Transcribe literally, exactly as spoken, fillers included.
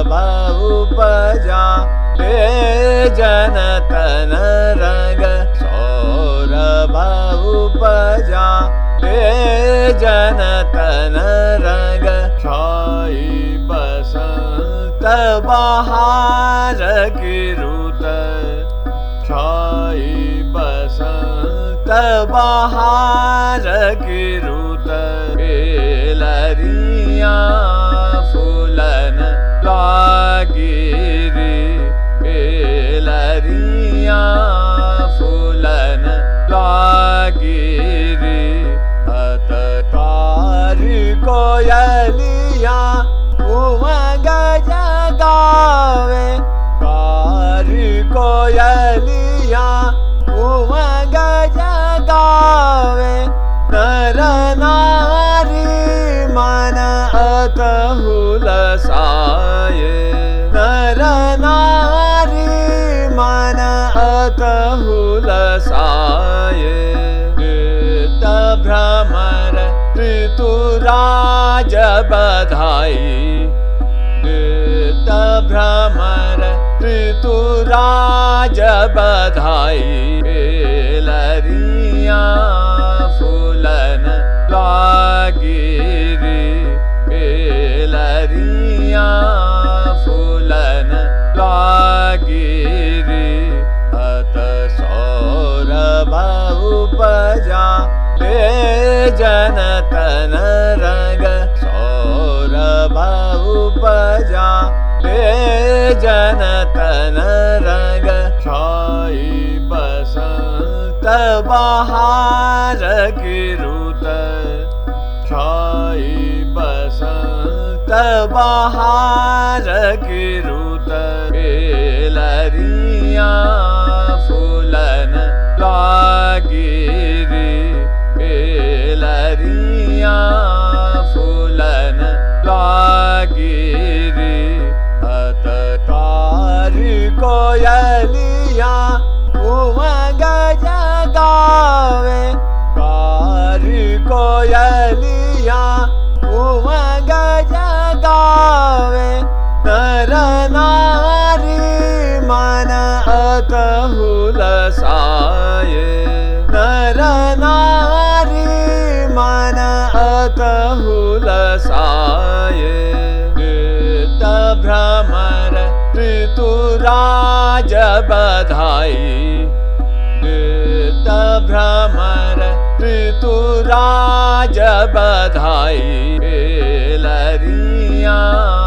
उपजा हे जनतन रंग सौरभ उपजा हे जनतन रंग छाई बसंत बहार की रुत छाई बसंत बहार की रुत केलरिया फूलन लागिरी केलरिया फूलन लागिरी अत तार कोयलिया उमंग जगावे तार कोयलिया उमंग जगावे नर नारी मन अतहुलसाये नर नारी मन अतहुलसाये ऋत भ्रमर ऋतुराज बधाई ऋत भ्रमर ऋतुराज बधाई केलरिया फूलन लागिरी केलरिया फूलन लागिरी अत सौरभ उपजा हे जनतन रंग सौरभ उपजा हे जनतन रंग छाई बसंत बहार की रुत छाई बसंत बहार की रुत केलरिया फूलन लागिरी केलरिया फूलन लागिरी अत तार कोयलिया उमंग जगावे तार कोयलिया उमंग जगावे नर नारी मन अतहुलसाये नर नारी मन अतहुलसाये ऋत भ्रमर ऋतुराज बधाई ऋत भ्रमर ऋतुराज बधाई केलरिया